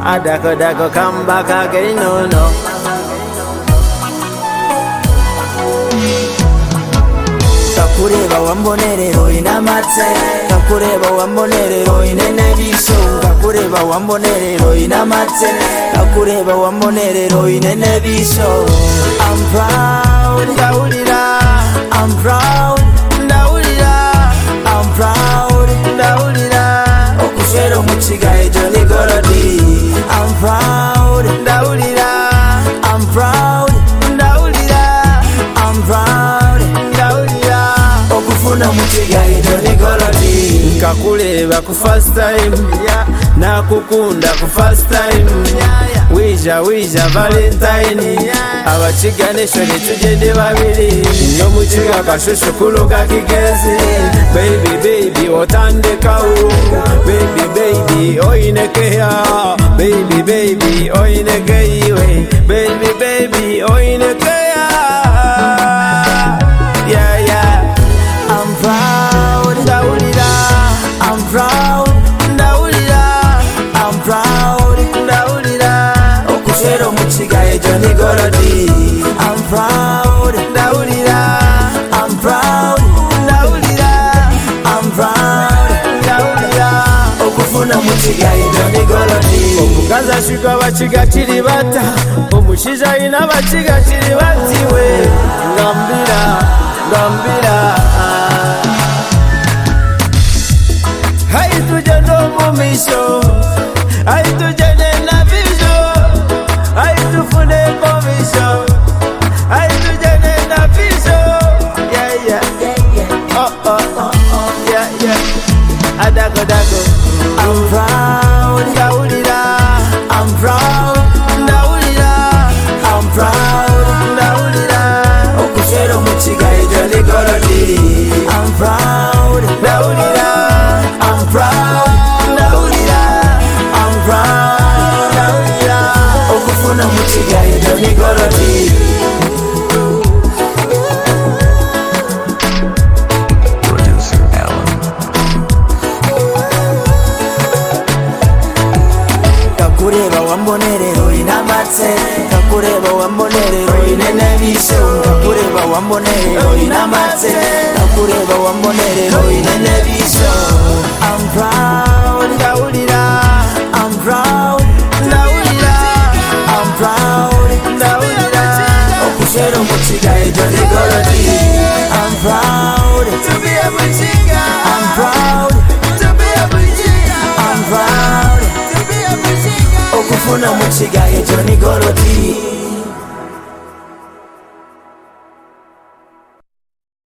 Adako dako come back again, no no. Kakureba wambonerero inamatse, kakureba wambonerero inenebisho, kakureba wambonerero inamatse, kakureba wambonerero inenebisho. I'm proud, ndawulira, I'm proud, ndawulira, I'm proud, ndawulira, okushero muchiga ejo ni golodi. I'm proud, ndawulira, I'm proud, ndawulira, I'm proud, ndawulira, okufuna muchiga ejo ni golodi. Nkakuleba ku first time, nakukunda ku first time, wija valentine, abachiga neshoni tugende babiri, no muchiga kashushu kuluga kigezi. Baby otandekawo, baby oinekeya, baby oinekeiwe, baby oinekeya. Yeah I'm proud, ndawulira, I'm proud, ndawulira, I'm proud, ndawulira, okushero muchiga ejo ni golodi. I'm proud, ndawulira, I'm proud, ndawulira, I'm proud, ndawulira, okufuna muchiga ejo ni golodi. Omukazi ashika abachiga kiri bata, omushiza ina abachiga kiri batiwe. Ngambira hai tuje no mumisho, hai tuje na visho, hai tufune komisho, hai tuje na visho. Yeah yeah adako I'm proud, ndawulira, I'm proud, ndawulira, I'm proud, ndawulira, okushero muchiga ejo ni golodi. I'm proud, ndawulira, I'm proud, ndawulira, I'm proud, ndawulira, okufuna muchiga ejo ni golodi. Kakureba wambonerero inamatse, kakureba wambonerero inenebisho, kakureba wambonerero inamatse, kakureba wambonerero inenebisho. I'm proud, ndawulira, I'm proud, ndawulira, I'm proud, ndawulira, okushero muchiga ejo ni golodi. I'm proud to be a muchiga, I'm proud to be a muchiga, I'm proud okufuna muchiga ejo ni golodi.